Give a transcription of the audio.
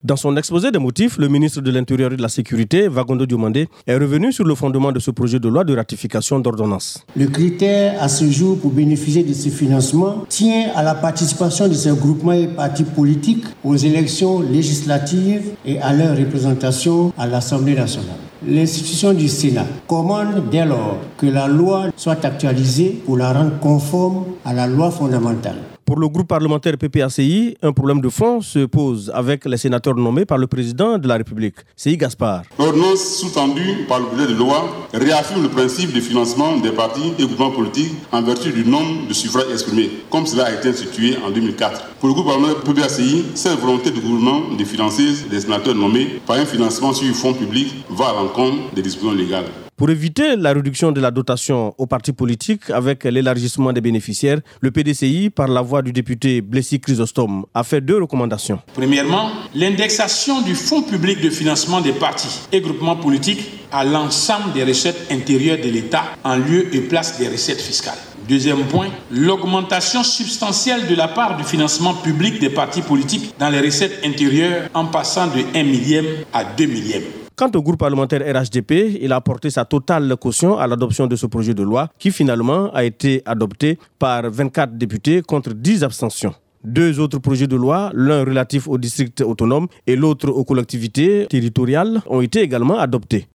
Dans son exposé des motifs, le ministre de l'Intérieur et de la Sécurité, Vagondo Diomandé, est revenu sur le fondement de ce projet de loi de ratification d'ordonnance. Le critère à ce jour pour bénéficier de ce financement tient à la participation de ces groupements et partis politiques aux élections législatives et à leur représentation à l'Assemblée nationale. L'institution du Sénat commande dès lors que la loi soit actualisée pour la rendre conforme à la loi fondamentale. Pour le groupe parlementaire PPACI, un problème de fond se pose avec les sénateurs nommés par le président de la République, C.I. Gaspard. L'ordonnance sous-tendue par le projet de loi réaffirme le principe de financement des partis et groupements politiques en vertu du nombre de suffrages exprimés, comme cela a été institué en 2004. Pour le groupe parlementaire PPACI, cette volonté du gouvernement de financer les sénateurs nommés par un financement sur fonds publics va à l'encontre des dispositions légales. Pour éviter la réduction de la dotation aux partis politiques avec l'élargissement des bénéficiaires, le PDCI, par la voix du député Blessy Chrysostome, a fait 2 recommandations. Premièrement, l'indexation du fonds public de financement des partis et groupements politiques à l'ensemble des recettes intérieures de l'État en lieu et place des recettes fiscales. Deuxième point, l'augmentation substantielle de la part du financement public des partis politiques dans les recettes intérieures en passant de 1 millième à 2 millièmes. Quant au groupe parlementaire RHDP, il a apporté sa totale caution à l'adoption de ce projet de loi qui finalement a été adopté par 24 députés contre 10 abstentions. 2 autres projets de loi, l'un relatif aux districts autonomes et l'autre aux collectivités territoriales, ont été également adoptés.